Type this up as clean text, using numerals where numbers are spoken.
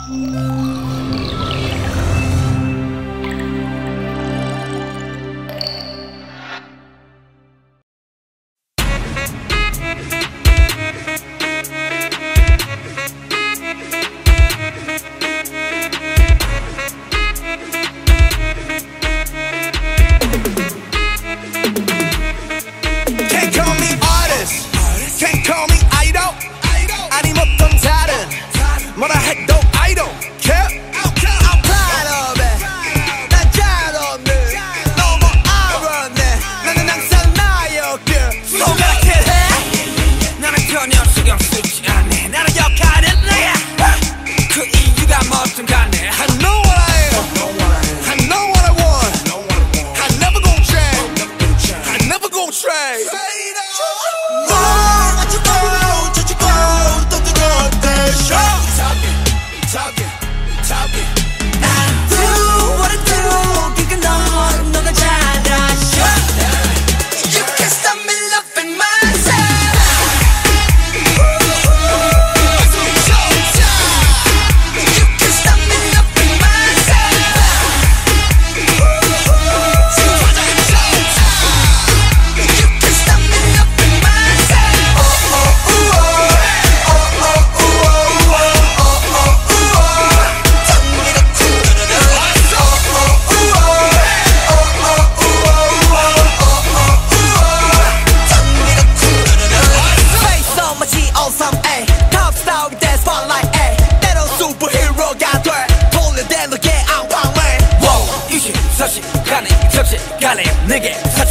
뭐라 해도 I don't care. I'm proud of it. 난 잘 없네. 너무 알았네. 나는 항상 나였길. 손가락질 해. 나는 전혀 신경 쓰지 않네. 나는 역할은 내야. 그 이유가 뭐든 간에 I know what I am. I know what I want. I never gon' change. I never gon' trade. 서식간에 접시간에 내게